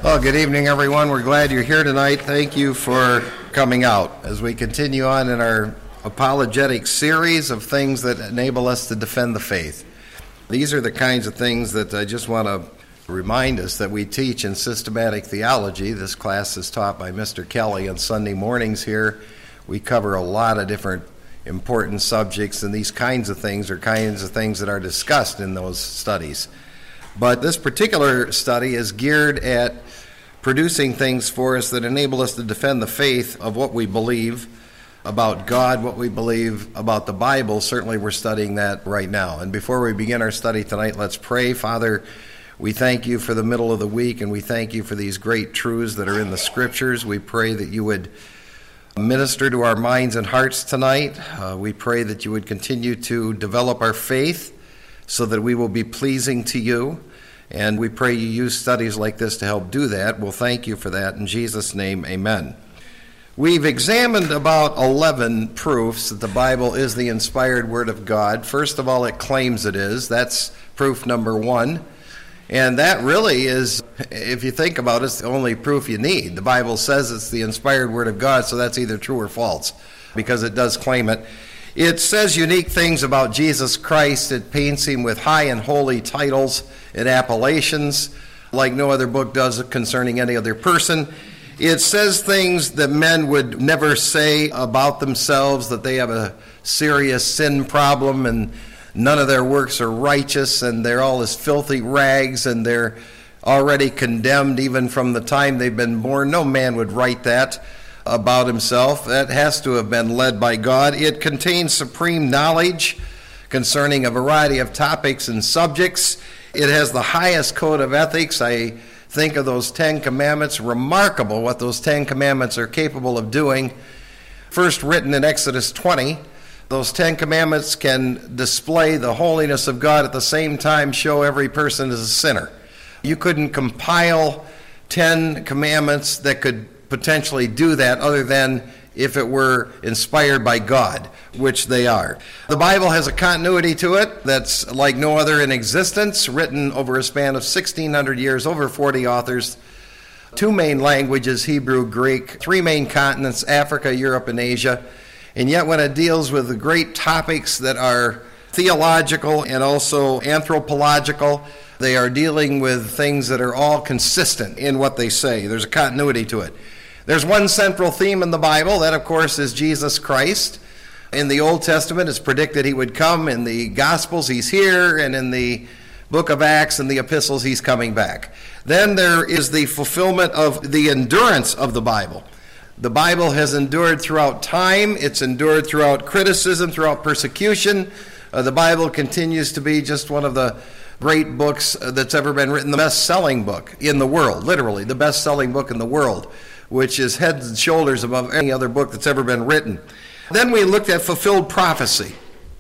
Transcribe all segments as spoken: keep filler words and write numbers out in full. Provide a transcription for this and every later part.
Well, good evening, everyone. We're glad you're here tonight. Thank you for coming out as we continue on in our apologetic series of things that enable us to defend the faith. These are the kinds of things that I just want to remind us that we teach in systematic theology. This class is taught by Mister Kelly on Sunday mornings here. We cover a lot of different important subjects, and these kinds of things are kinds of things that are discussed in those studies. But this particular study is geared at producing things for us that enable us to defend the faith of what we believe about God, what we believe about the Bible. Certainly we're studying that right now. And before we begin our study tonight, let's pray. Father, we thank you for the middle of the week, and we thank you for these great truths that are in the Scriptures. We pray that you would minister to our minds and hearts tonight. Uh, we pray that you would continue to develop our faith so that we will be pleasing to you. And we pray you use studies like this to help do that. We'll thank you for that. In Jesus' name, amen. We've examined about eleven proofs that the Bible is the inspired Word of God. First of all, it claims it is. That's proof number one. And that really is, if you think about it, it's the only proof you need. The Bible says it's the inspired Word of God, so that's either true or false, because it does claim it. It says unique things about Jesus Christ. It paints him with high and holy titles and appellations like no other book does concerning any other person. It says things that men would never say about themselves, that they have a serious sin problem and none of their works are righteous and they're all as filthy rags and they're already condemned even from the time they've been born. No man would write that about himself. That has to have been led by God. It contains supreme knowledge concerning a variety of topics and subjects. It has the highest code of ethics. I think of those Ten Commandments. Remarkable what those Ten Commandments are capable of doing. First written in Exodus twenty, those Ten Commandments can display the holiness of God, at the same time show every person as a sinner. You couldn't compile Ten Commandments that could potentially do that other than if it were inspired by God, which they are. The Bible has a continuity to it that's like no other in existence, written over a span of sixteen hundred years, over forty authors, two main languages, Hebrew, Greek, three main continents, Africa, Europe, and Asia. And yet when it deals with the great topics that are theological and also anthropological, they are dealing with things that are all consistent in what they say. There's a continuity to it. There's one central theme in the Bible. That, of course, is Jesus Christ. In the Old Testament, it's predicted he would come. In the Gospels, he's here. And in the book of Acts and the epistles, he's coming back. Then there is the fulfillment of the endurance of the Bible. The Bible has endured throughout time. It's endured throughout criticism, throughout persecution. Uh, the Bible continues to be just one of the great books that's ever been written, the best-selling book in the world, literally, the best-selling book in the world, which is head and shoulders above any other book that's ever been written. Then we looked at fulfilled prophecy.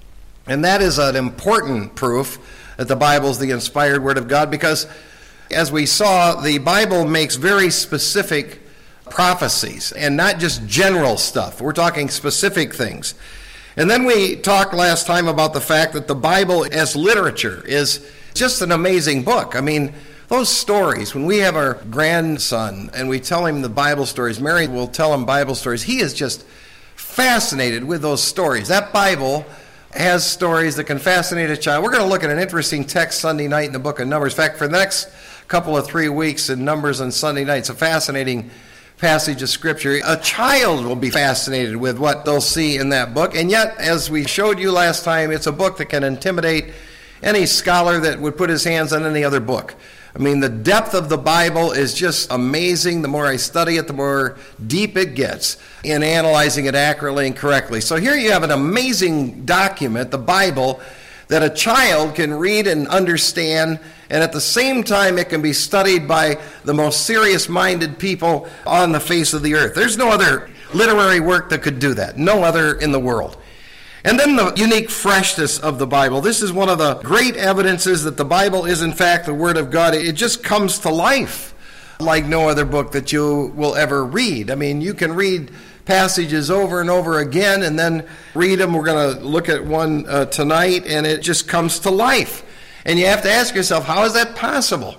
And that is an important proof that the Bible is the inspired Word of God, because as we saw, the Bible makes very specific prophecies and not just general stuff. We're talking specific things. And then we talked last time about the fact that the Bible as literature is just an amazing book. I mean, those stories, when we have our grandson and we tell him the Bible stories, Mary will tell him Bible stories, he is just fascinated with those stories. That Bible has stories that can fascinate a child. We're going to look at an interesting text Sunday night in the book of Numbers. In fact, for the next couple of three weeks in Numbers on Sunday night, it's a fascinating passage of Scripture. A child will be fascinated with what they'll see in that book. And yet, as we showed you last time, it's a book that can intimidate any scholar that would put his hands on any other book. I mean, the depth of the Bible is just amazing. The more I study it, the more deep it gets in analyzing it accurately and correctly. So here you have an amazing document, the Bible, that a child can read and understand, and at the same time it can be studied by the most serious-minded people on the face of the earth. There's no other literary work that could do that, no other in the world. And then the unique freshness of the Bible. This is one of the great evidences that the Bible is in fact the Word of God. It just comes to life like no other book that you will ever read. I mean, you can read passages over and over again and then read them. We're going to look at one uh, tonight, and it just comes to life. And you have to ask yourself, how is that possible?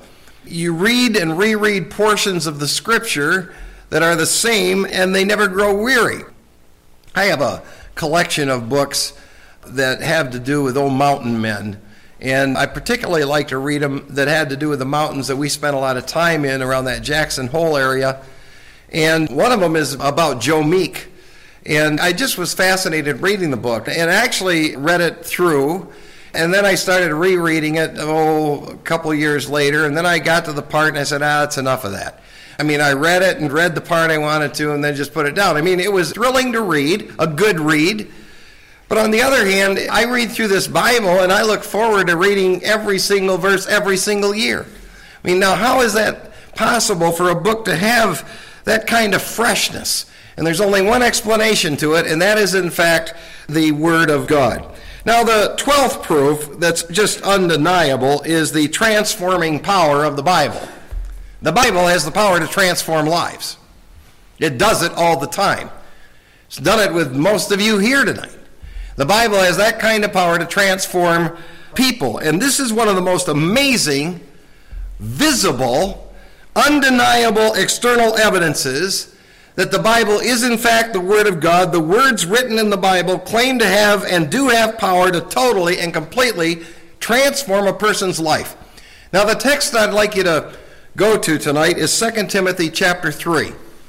You read and reread portions of the Scripture that are the same, and they never grow weary. I have a collection of books that have to do with old mountain men, and I particularly like to read them that had to do with the mountains that we spent a lot of time in around that Jackson Hole area. And one of them is about Joe Meek. And I just was fascinated reading the book, and I actually read it through, and then I started rereading it, oh, a couple years later, and then I got to the part and I said, ah, that's enough of that. I mean, I read it and read the part I wanted to and then just put it down. I mean, it was thrilling to read, a good read. But on the other hand, I read through this Bible and I look forward to reading every single verse every single year. I mean, now how is that possible for a book to have that kind of freshness? And there's only one explanation to it, and that is, in fact, the Word of God. Now, the twelfth proof that's just undeniable is the transforming power of the Bible. The Bible has the power to transform lives. It does it all the time. It's done it with most of you here tonight. The Bible has that kind of power to transform people. And this is one of the most amazing, visible, undeniable external evidences that the Bible is in fact the Word of God. The words written in the Bible claim to have and do have power to totally and completely transform a person's life. Now the text I'd like you to go to tonight is Second Timothy chapter three.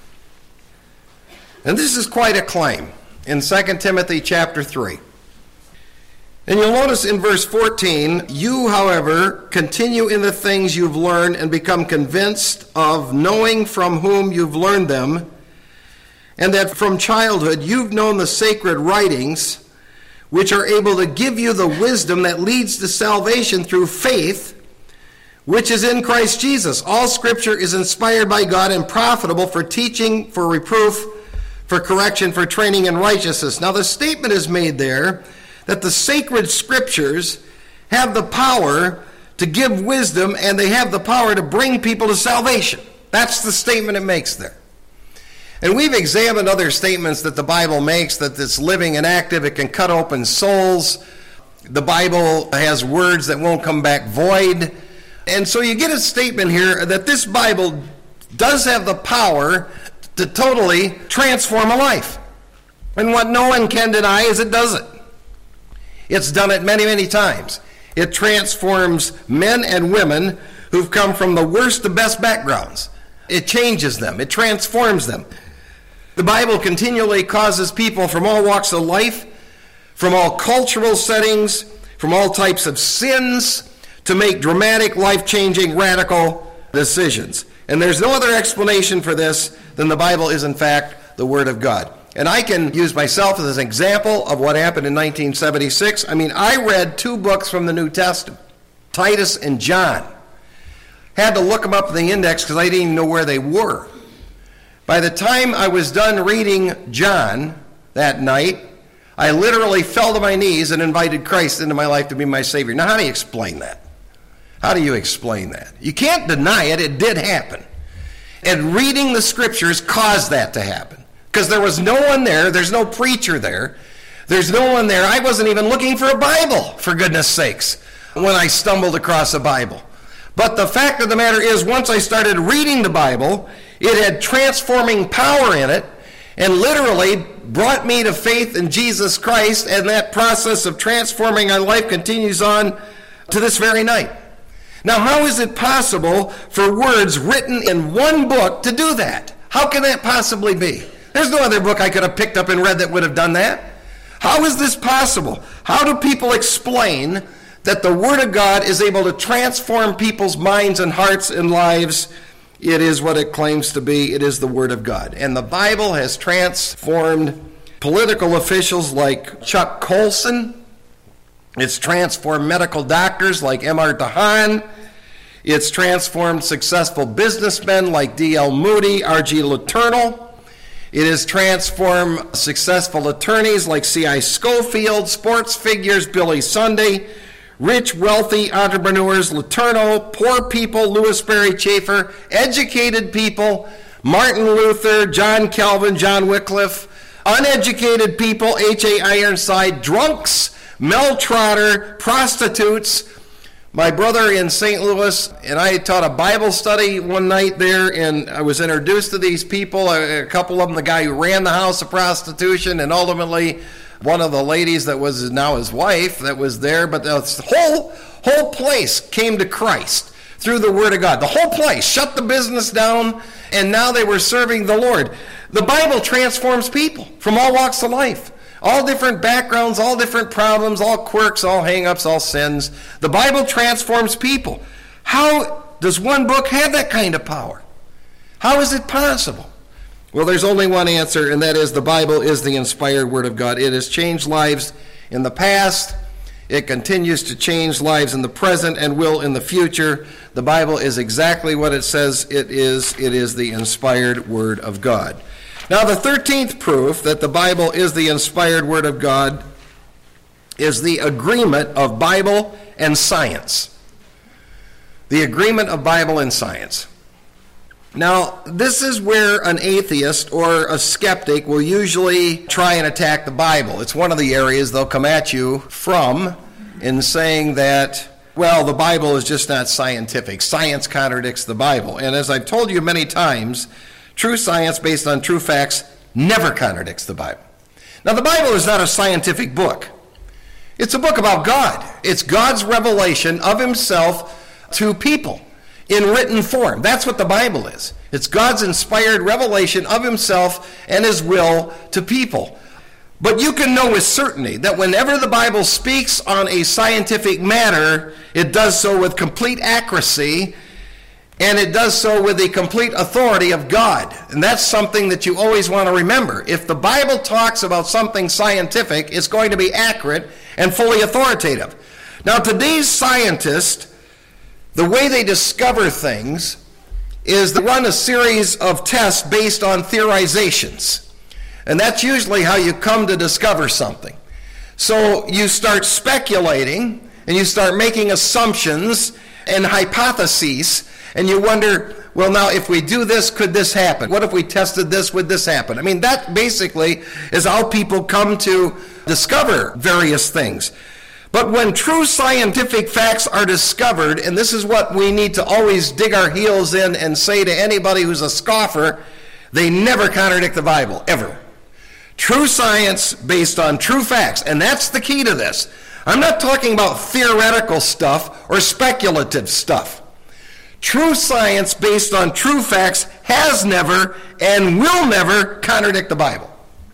And this is quite a claim in Second Timothy chapter three. And you'll notice in verse fourteen, you, however, continue in the things you've learned and become convinced of, knowing from whom you've learned them, and that from childhood you've known the sacred writings, which are able to give you the wisdom that leads to salvation through faith, which is in Christ Jesus. All Scripture is inspired by God and profitable for teaching, for reproof, for correction, for training in righteousness. Now the statement is made there that the sacred Scriptures have the power to give wisdom, and they have the power to bring people to salvation. That's the statement it makes there. And we've examined other statements that the Bible makes, that it's living and active, it can cut open souls. The Bible has words that won't come back void. And so you get a statement here that this Bible does have the power to totally transform a life. And what no one can deny is it does it. It's done it many, many times. It transforms men and women who've come from the worst to best backgrounds. It changes them. It transforms them. The Bible continually causes people from all walks of life, from all cultural settings, from all types of sins, to make dramatic, life-changing, radical decisions. And there's no other explanation for this than the Bible is, in fact, the Word of God. And I can use myself as an example of what happened in nineteen seventy-six. I mean, I read two books from the New Testament, Titus and John. Had to look them up in the index because I didn't even know where they were. By the time I was done reading John that night, I literally fell to my knees and invited Christ into my life to be my Savior. Now, how do you explain that? How do you explain that? You can't deny it. It did happen. And reading the Scriptures caused that to happen. Because there was no one there. There's no preacher there. There's no one there. I wasn't even looking for a Bible, for goodness sakes, when I stumbled across a Bible. But the fact of the matter is, once I started reading the Bible, it had transforming power in it and literally brought me to faith in Jesus Christ, and that process of transforming my life continues on to this very night. Now, how is it possible for words written in one book to do that? How can that possibly be? There's no other book I could have picked up and read that would have done that. How is this possible? How do people explain that the Word of God is able to transform people's minds and hearts and lives? It is what it claims to be. It is the Word of God. And the Bible has transformed political officials like Chuck Colson. It's transformed medical doctors like M R DeHaan. It's transformed successful businessmen like D L Moody, R G Letourneau. It has transformed successful attorneys like C I Schofield, sports figures Billy Sunday, rich, wealthy entrepreneurs Letourneau, poor people Louis Berry Chafer, educated people Martin Luther, John Calvin, John Wycliffe, uneducated people H A Ironside, drunks, Mel Trotter, prostitutes, My brother in Saint Louis and I taught a Bible study one night there, and I was introduced to these people, a, a couple of them, the guy who ran the house of prostitution, and ultimately one of the ladies that was now his wife that was there. But the whole, whole place came to Christ through the Word of God. The whole place shut the business down, and now they were serving the Lord. The Bible transforms people from all walks of life. All different backgrounds, all different problems, all quirks, all hang-ups, all sins. The Bible transforms people. How does one book have that kind of power? How is it possible? Well, there's only one answer, and that is the Bible is the inspired Word of God. It has changed lives in the past. It continues to change lives in the present and will in the future. The Bible is exactly what it says it is. It is the inspired Word of God. Now, the thirteenth proof that the Bible is the inspired Word of God is the agreement of Bible and science. The agreement of Bible and science. Now, this is where an atheist or a skeptic will usually try and attack the Bible. It's one of the areas they'll come at you from in saying that, well, the Bible is just not scientific. Science contradicts the Bible. And as I've told you many times, true science based on true facts never contradicts the Bible. Now, the Bible is not a scientific book. It's a book about God. It's God's revelation of himself to people in written form. That's what the Bible is. It's God's inspired revelation of himself and his will to people. But you can know with certainty that whenever the Bible speaks on a scientific matter, it does so with complete accuracy, and it does so with the complete authority of God. And that's something that you always want to remember. If the Bible talks about something scientific, it's going to be accurate and fully authoritative. Now, today's scientists, the way they discover things is they run a series of tests based on theorizations. And that's usually how you come to discover something. So you start speculating, and you start making assumptions and hypotheses, and you wonder, well, now, if we do this, could this happen? What if we tested this, would this happen? I mean, that basically is how people come to discover various things. But when true scientific facts are discovered, and this is what we need to always dig our heels in and say to anybody who's a scoffer, they never contradict the Bible, ever. True science based on true facts, and that's the key to this. I'm not talking about theoretical stuff or speculative stuff. True science based on true facts has never and will never contradict the Bible.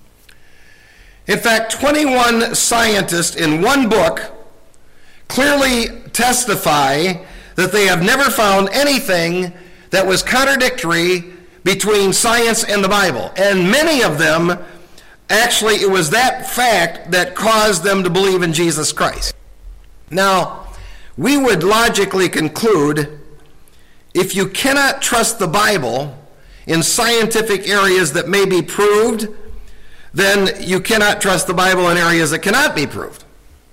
In fact, twenty-one scientists in one book clearly testify that they have never found anything that was contradictory between science and the Bible. And many of them, actually, it was that fact that caused them to believe in Jesus Christ. Now, we would logically conclude, if you cannot trust the Bible in scientific areas that may be proved, then you cannot trust the Bible in areas that cannot be proved.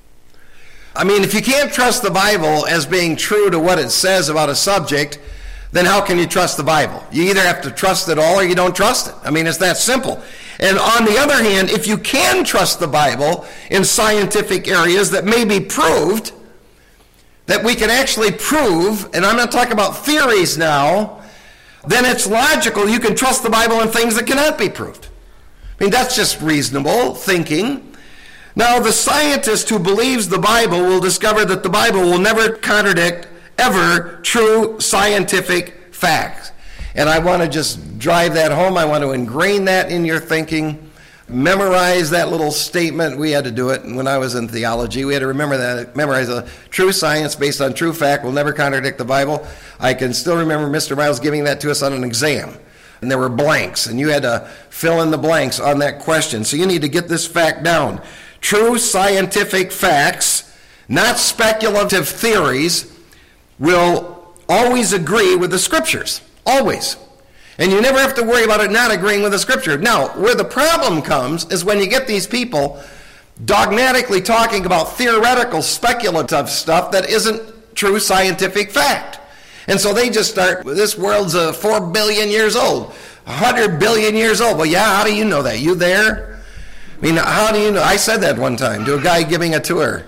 I mean, if you can't trust the Bible as being true to what it says about a subject, then how can you trust the Bible? You either have to trust it all or you don't trust it. I mean, it's that simple. And on the other hand, if you can trust the Bible in scientific areas that may be proved, that we can actually prove, and I'm not talking about theories now, then it's logical you can trust the Bible in things that cannot be proved. I mean, that's just reasonable thinking. Now, the scientist who believes the Bible will discover that the Bible will never contradict, ever, true scientific facts. And I want to just drive that home. I want to ingrain that in your thinking. Memorize that little statement. We had to do it when I was in theology. We had to remember that, memorize a true science based on true fact will never contradict the Bible. I can still remember Mister Miles giving that to us on an exam. And there were blanks, and you had to fill in the blanks on that question. So you need to get this fact down. True scientific facts, not speculative theories, will always agree with the Scriptures. Always. And you never have to worry about it not agreeing with the Scripture. Now, where the problem comes is when you get these people dogmatically talking about theoretical, speculative stuff that isn't true scientific fact. And so they just start, this world's uh, four billion years old, one hundred billion years old. Well, yeah, how do you know that? You there? I mean, how do you know? I said that one time to a guy giving a tour.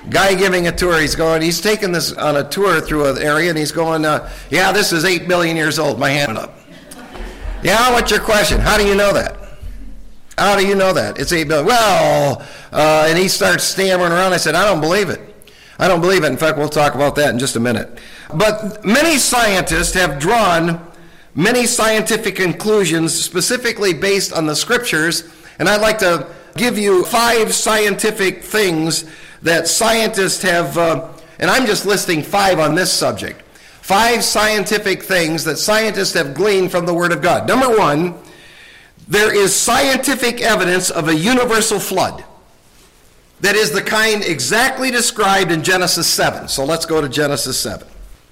guy giving a tour. He's going, he's taking this on a tour through an area, and he's going, uh, yeah, this is eight billion years old. My hand up. Yeah, what's your question? How do you know that? How do you know that? It's eight billion. Well, uh, and he starts stammering around. I said, I don't believe it. I don't believe it. In fact, we'll talk about that in just a minute. But many scientists have drawn many scientific conclusions specifically based on the scriptures, and I'd like to give you five scientific things that scientists have, uh, and I'm just listing five on this subject. Five scientific things that scientists have gleaned from the Word of God. Number one, there is scientific evidence of a universal flood. That is the kind exactly described in Genesis seven. So let's go to Genesis seven.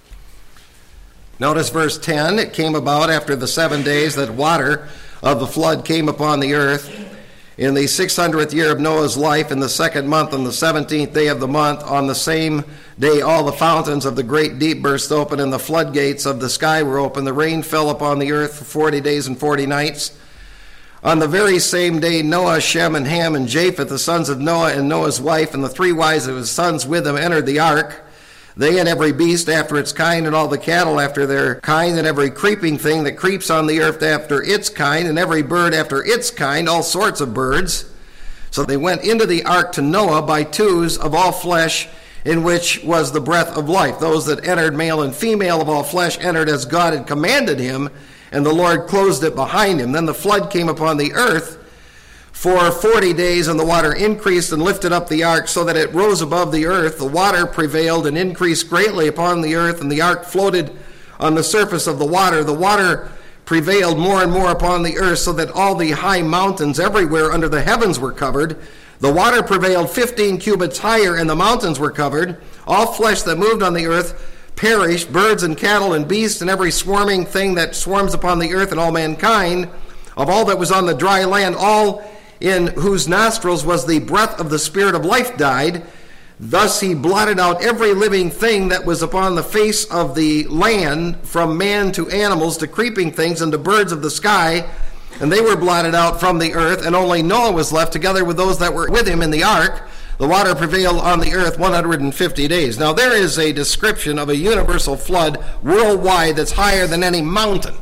Notice verse ten. It came about after the seven days that water of the flood came upon the earth. In the six hundredth year of Noah's life, in the second month, on the seventeenth day of the month, on the same day all the fountains of the great deep burst open, and the floodgates of the sky were open. The rain fell upon the earth for forty days and forty nights. On the very same day, Noah, Shem, and Ham, and Japheth, the sons of Noah, and Noah's wife, and the three wives of his sons with them, entered the ark. They and every beast after its kind, and all the cattle after their kind, and every creeping thing that creeps on the earth after its kind, and every bird after its kind, all sorts of birds. So they went into the ark to Noah by twos of all flesh, in which was the breath of life. Those that entered, male and female of all flesh, entered as God had commanded him, and the Lord closed it behind him. Then the flood came upon the earth for forty days, and the water increased and lifted up the ark so that it rose above the earth. The water prevailed and increased greatly upon the earth, and the ark floated on the surface of the water. The water prevailed more and more upon the earth, so that all the high mountains everywhere under the heavens were covered. The water prevailed fifteen cubits higher, and the mountains were covered. All flesh that moved on the earth perished, birds and cattle and beasts, and every swarming thing that swarms upon the earth, and all mankind, of all that was on the dry land, all in whose nostrils was the breath of the Spirit of life, died. Thus he blotted out every living thing that was upon the face of the land, from man to animals to creeping things and to birds of the sky, and they were blotted out from the earth, and only Noah was left together with those that were with him in the ark. The water prevailed on the earth one hundred fifty days. Now there is a description of a universal flood worldwide that's higher than any mountain.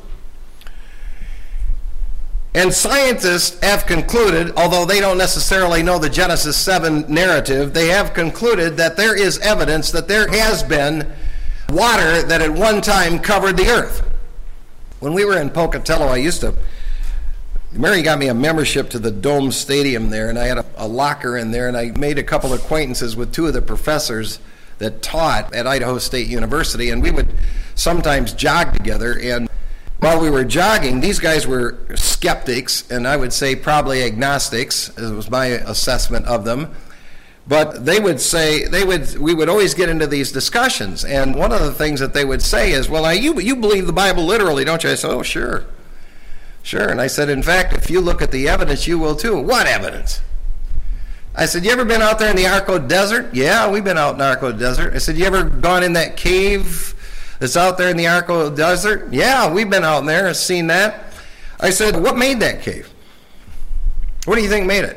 And scientists have concluded, although they don't necessarily know the Genesis seven narrative, they have concluded that there is evidence that there has been water that at one time covered the earth. When we were in Pocatello, I used to, Mary got me a membership to the Dome Stadium there, and I had a, a locker in there, and I made a couple of acquaintances with two of the professors that taught at Idaho State University, and we would sometimes jog together. And while we were jogging, these guys were skeptics, and I would say probably agnostics, it was my assessment of them. But they would say, they would, we would always get into these discussions, and one of the things that they would say is, well, now you, you believe the Bible literally, don't you? I said, oh, sure. Sure. And I said, in fact, if you look at the evidence, you will too. What evidence? I said, you ever been out there in the Arco Desert? Yeah, we've been out in the Arco Desert. I said, you ever gone in that cave that's out there in the Arco Desert? Yeah, we've been out in there and seen that. I said, what made that cave? What do you think made it?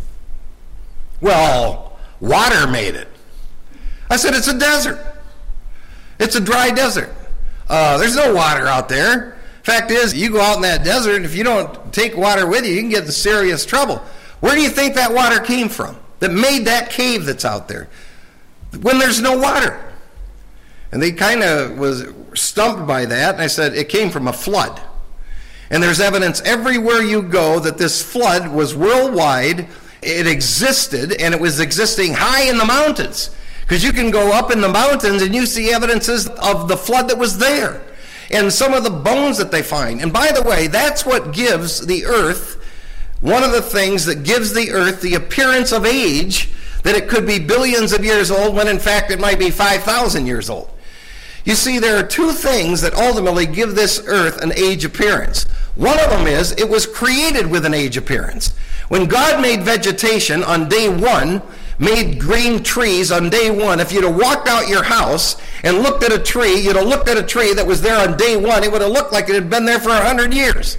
Well, water made it. I said, it's a desert. It's a dry desert. Uh, there's no water out there. Fact is, you go out in that desert, if you don't take water with you, you can get in serious trouble. Where do you think that water came from that made that cave that's out there when there's no water? And they kind of was stumped by that, and I said, it came from a flood. And there's evidence everywhere you go that this flood was worldwide. It existed, and it was existing high in the mountains, because you can go up in the mountains and you see evidences of the flood that was there. And some of the bones that they find. And by the way, that's what gives the earth, one of the things that gives the earth the appearance of age, that it could be billions of years old when in fact it might be five thousand years old. You see, there are two things that ultimately give this earth an age appearance. One of them is it was created with an age appearance. When God made vegetation on day one, made green trees on day one, if you'd have walked out your house and looked at a tree, you'd have looked at a tree that was there on day one, it would have looked like it had been there for a hundred years.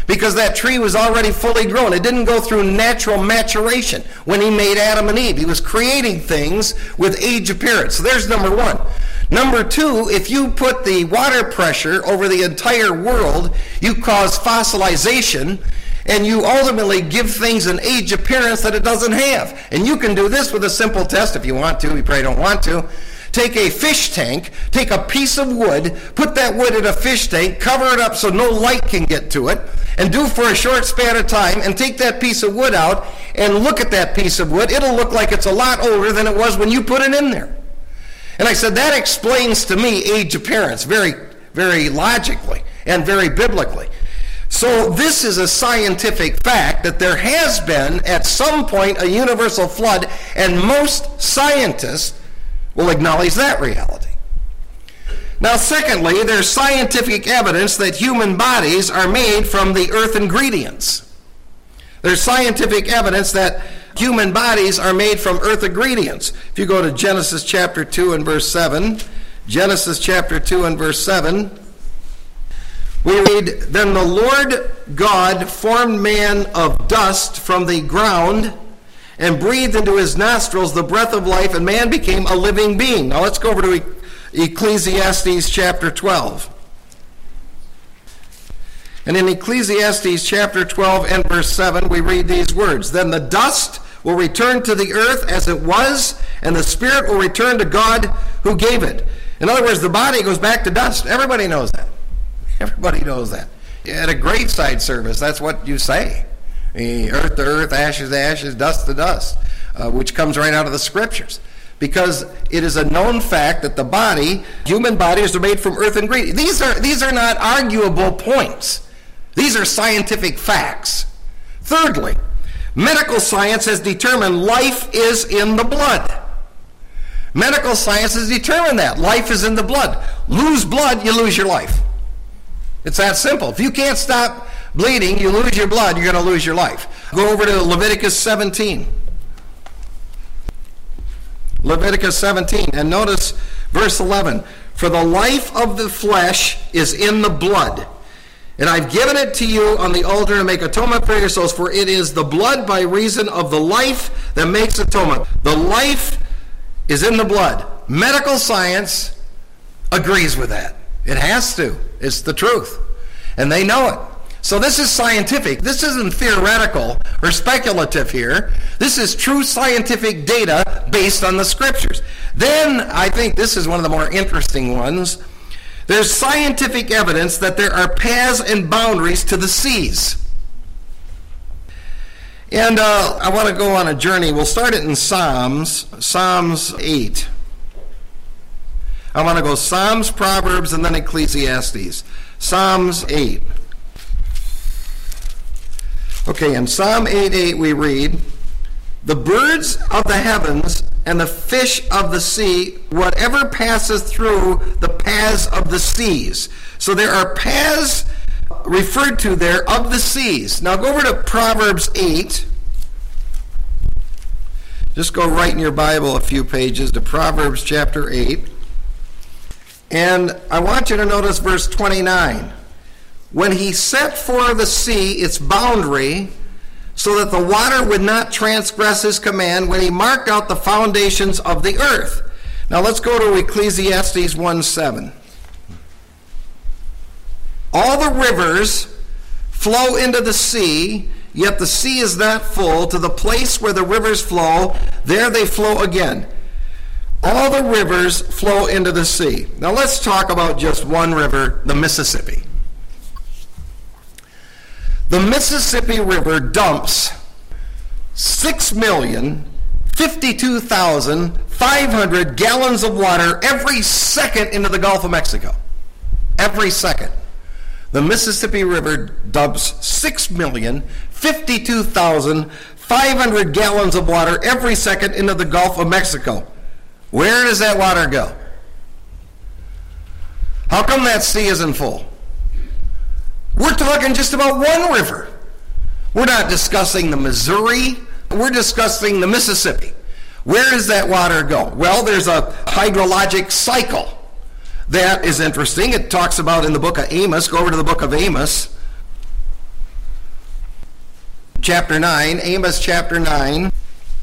because that tree was already fully grown. It didn't go through natural maturation when he made Adam and Eve. He was creating things with age appearance. So there's number one. Number two, if you put the water pressure over the entire world, you cause fossilization, and you ultimately give things an age appearance that it doesn't have. And you can do this with a simple test if you want to. You probably don't want to. Take a fish tank, take a piece of wood, put that wood in a fish tank, cover it up so no light can get to it, and do for a short span of time, and take that piece of wood out and look at that piece of wood. It'll look like it's a lot older than it was when you put it in there. And I said, that explains to me age appearance very, very logically and very biblically. So this is a scientific fact that there has been at some point a universal flood, and most scientists will acknowledge that reality. Now, secondly, there's scientific evidence that human bodies are made from the earth ingredients. There's scientific evidence that human bodies are made from earth ingredients. If you go to Genesis chapter two and verse seven, Genesis chapter two and verse seven, we read, "Then the Lord God formed man of dust from the ground and breathed into his nostrils the breath of life, and man became a living being." Now let's go over to Ecclesiastes chapter twelve. And in Ecclesiastes chapter twelve and verse seven, we read these words, "Then the dust will return to the earth as it was, and the spirit will return to God who gave it." In other words, the body goes back to dust. Everybody knows that. Everybody knows that. At a graveside service, that's what you say. Earth to earth, ashes to ashes, dust to dust, uh, which comes right out of the scriptures. Because it is a known fact that the body, human bodies, are made from earth ingredients. These are, these are not arguable points. These are scientific facts. Thirdly, medical science has determined life is in the blood. Medical science has determined that. Life is in the blood. Lose blood, you lose your life. It's that simple. If you can't stop bleeding, you lose your blood, you're going to lose your life. Go over to Leviticus seventeen. Leviticus seventeen, and notice verse eleven. "For the life of the flesh is in the blood, and I've given it to you on the altar to make atonement for your souls, for it is the blood by reason of the life that makes atonement." The life is in the blood. Medical science agrees with that. It has to. It's the truth. And they know it. So this is scientific. This isn't theoretical or speculative here. This is true scientific data based on the scriptures. Then, I think this is one of the more interesting ones. There's scientific evidence that there are paths and boundaries to the seas. And uh, I want to go on a journey. We'll start it in Psalms, Psalms eight. I want to go Psalms, Proverbs, and then Ecclesiastes. Psalms eight. Okay, in Psalm eight eight we read, "The birds of the heavens and the fish of the sea, whatever passes through the paths of the seas." So there are paths referred to there of the seas. Now go over to Proverbs eight. Just go right in your Bible a few pages to Proverbs chapter eight. And I want you to notice verse twenty-nine. "When he set for the sea its boundary, so that the water would not transgress his command, when he marked out the foundations of the earth." Now let's go to Ecclesiastes one seven. "All the rivers flow into the sea, yet the sea is not full. To the place where the rivers flow, there they flow again." All the rivers flow into the sea. Now let's talk about just one river, the Mississippi. The Mississippi River dumps six million fifty-two thousand five hundred gallons of water every second into the Gulf of Mexico. Every second. The Mississippi River dumps six million fifty-two thousand five hundred gallons of water every second into the Gulf of Mexico. Where does that water go? How come that sea isn't full? We're talking just about one river. We're not discussing the Missouri. We're discussing the Mississippi. Where does that water go? Well, there's a hydrologic cycle. That is interesting. It talks about in the book of Amos. Go over to the book of Amos. chapter nine, Amos chapter nine.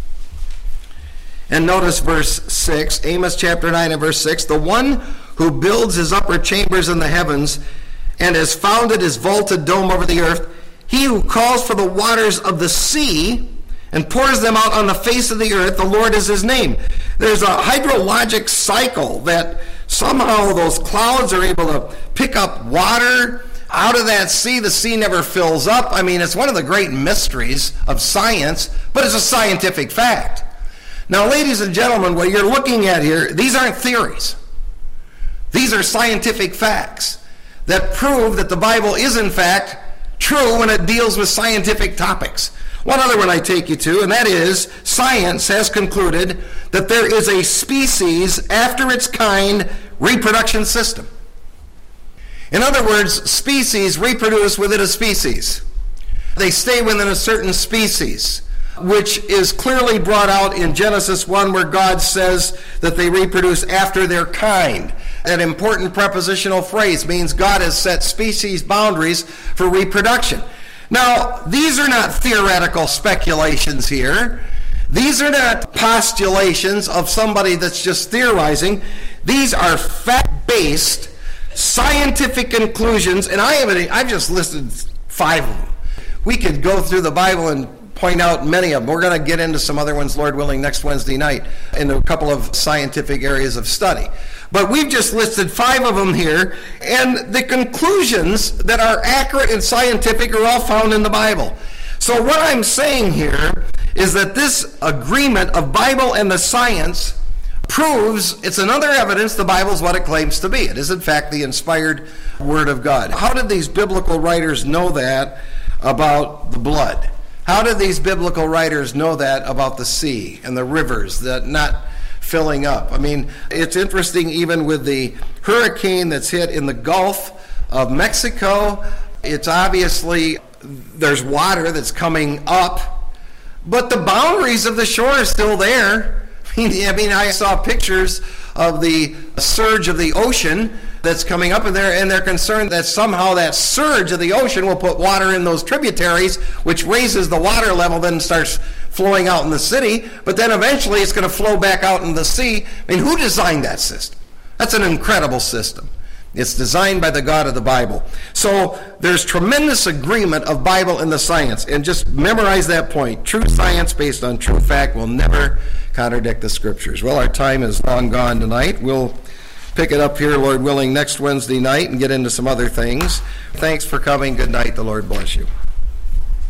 And notice verse six, Amos chapter nine and verse six. The one who builds his upper chambers in the heavens and has founded his vaulted dome over the earth, he who calls for the waters of the sea and pours them out on the face of the earth, the Lord is his name. There's a hydrologic cycle that somehow those clouds are able to pick up water out of that sea. The sea never fills up. I mean, it's one of the great mysteries of science, but it's a scientific fact. Now, ladies and gentlemen, what you're looking at here, these aren't theories. These are scientific facts that prove that the Bible is, in fact, true when it deals with scientific topics. One other one I take you to, and that is science has concluded that there is a species after its kind reproduction system. In other words, species reproduce within a species. They stay within a certain species, which is clearly brought out in Genesis one, where God says that they reproduce after their kind. That important prepositional phrase means God has set species boundaries for reproduction. Now, these are not theoretical speculations here. These are not postulations of somebody that's just theorizing. These are fact-based scientific conclusions, and I have I've just listed five of them. We could go through the Bible and point out many of them. We're going to get into some other ones, Lord willing, next Wednesday night in a couple of scientific areas of study. But we've just listed five of them here, and the conclusions that are accurate and scientific are all found in the Bible. So what I'm saying here is that this agreement of Bible and the science proves it's another evidence the Bible is what it claims to be. It is, in fact, the inspired Word of God. How did these biblical writers know that about the blood? How did these biblical writers know that about the sea and the rivers that not filling up? I mean, it's interesting even with the hurricane that's hit in the Gulf of Mexico. It's obviously, there's water that's coming up, but the boundaries of the shore are still there. I mean, I saw pictures of the surge of the ocean that's coming up in there, and they're concerned that somehow that surge of the ocean will put water in those tributaries, which raises the water level, then starts flowing out in the city, but then eventually it's going to flow back out in the sea. I mean, who designed that system? That's an incredible system. It's designed by the God of the Bible. So there's tremendous agreement of Bible and the science, and just memorize that point. True science based on true fact will never contradict the Scriptures. Well, our time is long gone tonight. We'll pick it up here, Lord willing, next Wednesday night and get into some other things. Thanks for coming. Good night. The Lord bless you.